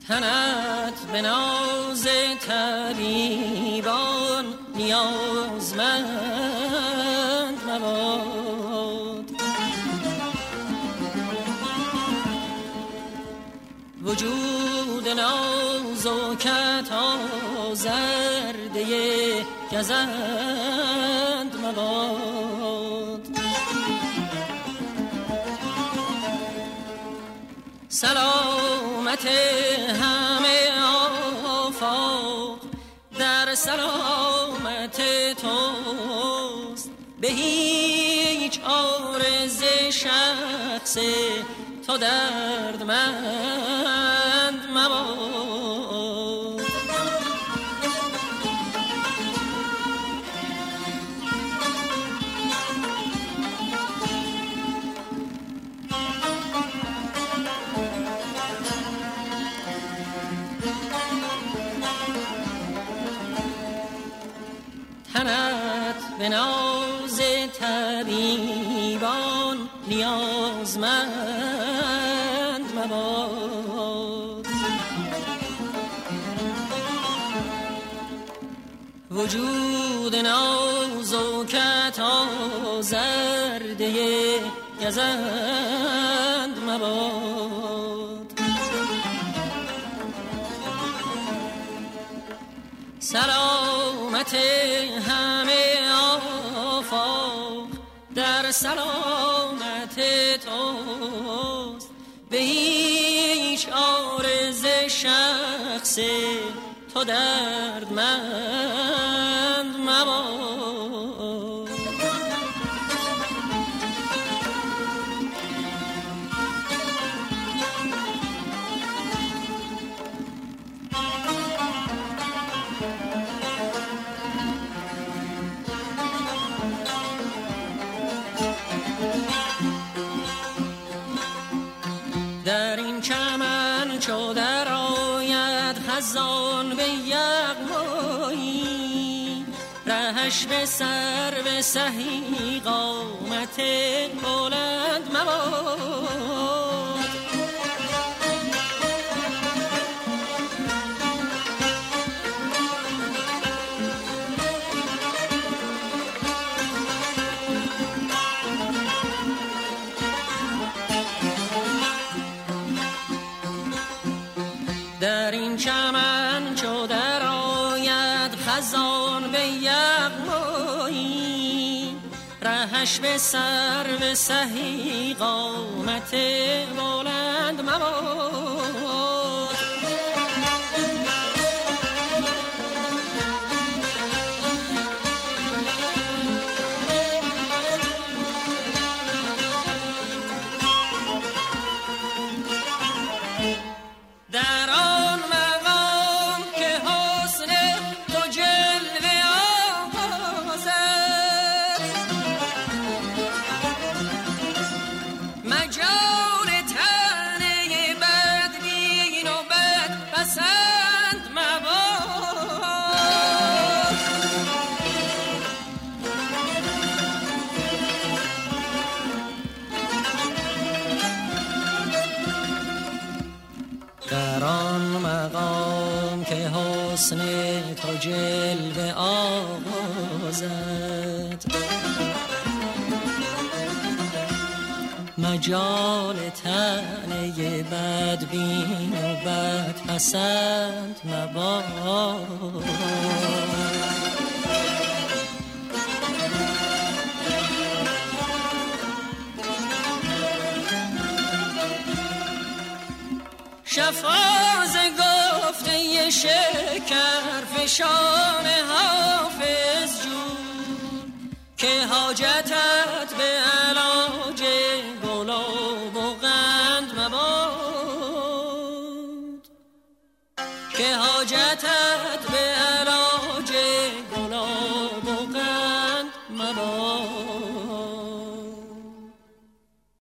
تنت به ناز طبیبان نیازمند مباد. وجود نازکت آزرده گزند مباد. سلامت همه آفاق در سلامت توست، به هیچ عارض شخص تو دردمند مباد. تنت به ناز طبیبان نیازمند مباد. وجود نازکت آزرده گزند مباد. سلامت همه آفاق در سلامت توست، به هیچ عارض شخص تو دردمند مباد. در این چمن چو در آید خزان به یغمایی، رهش به سر به سهی قامت بلند مباد. در این چمن چو در آید خزان به یغمایی، رهش به سر به سهی قامت بلند مباد. در آن مقام که حسن تو جلوه آغازد، مجال طعنه بدبین و بدپسند مباد. در آن مقام که حسن تو جلوه آغازد، مجال طعنه بدبین و بدپسند مباد. شفاز گفته شکر فشان حافظ جو، که حاجتت به علاج گلاب و قند مباد. که حاجتت به علاج گلاب و قند مباد.